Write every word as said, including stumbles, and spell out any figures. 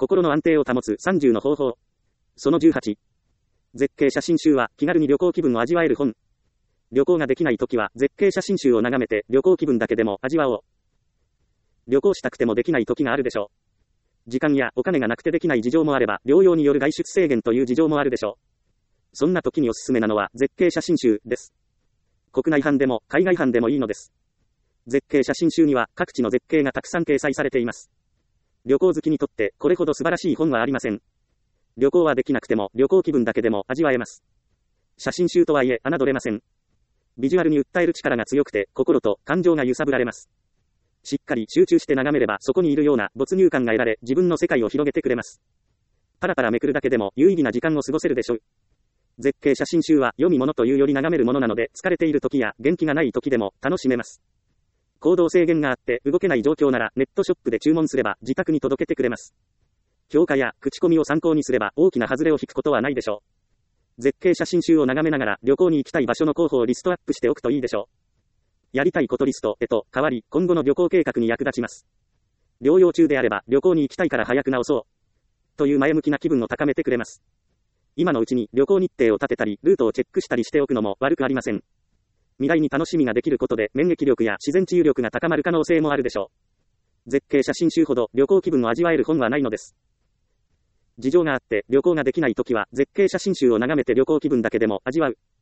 心の安定を保つさんじゅうの方法。そのじゅうはち。絶景写真集は気軽に旅行気分を味わえる本。旅行ができないときは絶景写真集を眺めて旅行気分だけでも味わおう。旅行したくてもできないときがあるでしょう。時間やお金がなくてできない事情もあれば、療養による外出制限という事情もあるでしょう。そんな時におすすめなのは絶景写真集です。国内版でも海外版でもいいのです。絶景写真集には各地の絶景がたくさん掲載されています。旅行好きにとってこれほど素晴らしい本はありません。旅行はできなくても旅行気分だけでも味わえます。写真集とはいえ侮れません。ビジュアルに訴える力が強くて心と感情が揺さぶられます。しっかり集中して眺めればそこにいるような没入感が得られ自分の世界を広げてくれます。パラパラめくるだけでも有意義な時間を過ごせるでしょう。絶景写真集は読み物というより眺めるものなので疲れている時や元気がない時でも楽しめます。行動制限があって動けない状況ならネットショップで注文すれば自宅に届けてくれます。評価や口コミを参考にすれば大きな外れを引くことはないでしょう。絶景写真集を眺めながら旅行に行きたい場所の候補をリストアップしておくといいでしょう。やりたいことリストへと変わり今後の旅行計画に役立ちます。療養中であれば旅行に行きたいから早く治そうという前向きな気分を高めてくれます。今のうちに旅行日程を立てたりルートをチェックしたりしておくのも悪くありません。未来に楽しみができることで免疫力や自然治癒力が高まる可能性もあるでしょう。絶景写真集ほど旅行気分を味わえる本はないのです。事情があって旅行ができないときは絶景写真集を眺めて旅行気分だけでも味わう。